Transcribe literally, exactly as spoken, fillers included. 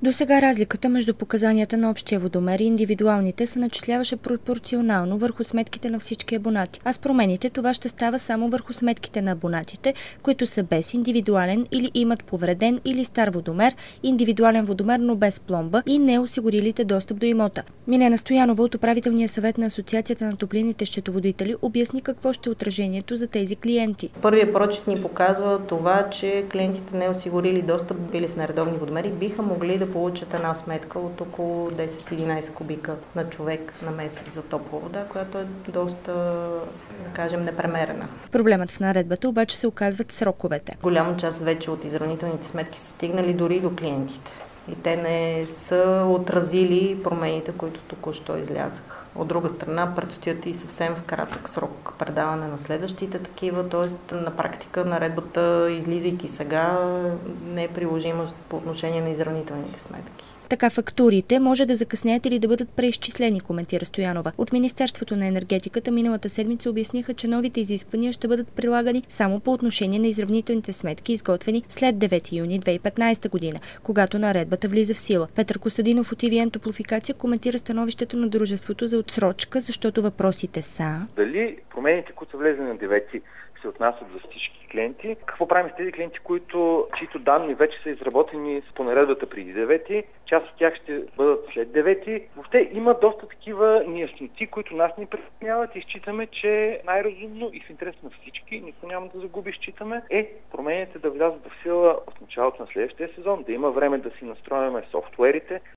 До сега разликата между показанията на общия водомер и индивидуалните се начисляваше пропорционално върху сметките на всички абонати, а с промените това ще става само върху сметките на абонатите, които са без индивидуален или имат повреден или стар водомер, индивидуален водомер, но без пломба и не осигурилите достъп до имота. Милена Стоянова от управителния съвет на Асоциацията на топлинните счетоводители обясни какво ще е отражението за тези клиенти. Първият прочит ни показва това, че клиентите не осигурили достъп, били с нередовни водомери, биха могли да получат една сметка от около десет-единайсет кубика на човек на месец за топла вода, която е доста, да кажем, непремерена. Проблемът в наредбата обаче се оказват сроковете. Голяма част вече от изравнителните сметки са стигнали дори до клиентите. И те не са отразили промените, които току-що излязаха. От друга страна, предстоят и съвсем в кратък срок предаване на следващите такива, т.е. на практика наредбата, излизайки сега, не е приложима по отношение на изравнителните сметки. Така фактурите може да закъснеят или да бъдат преизчислени, коментира Стоянова. От Министерството на енергетиката миналата седмица обясниха, че новите изисквания ще бъдат прилагани само по отношение на изравнителните сметки, изготвени след девети юни две хиляди и петнайсета година, когато наредбата влиза в сила. Петър Костадинов от и ви ен Топлофикация коментира становището на дружеството за отсрочка, защото въпросите са: дали промените, които са влезли на девети, се отнасят за всички клиенти? Какво правим с тези клиенти, които, чието данни вече са изработени по наредбата преди девети, част от тях ще бъдат след девети. Въобще има доста такива неясноти, които нас ни притесняват и считаме, че най-разумно и в интерес на всички, никой няма да загуби, считаме, е промените да влязат в сила от началото на следващия сезон, да има време да си настрояме софтуерите,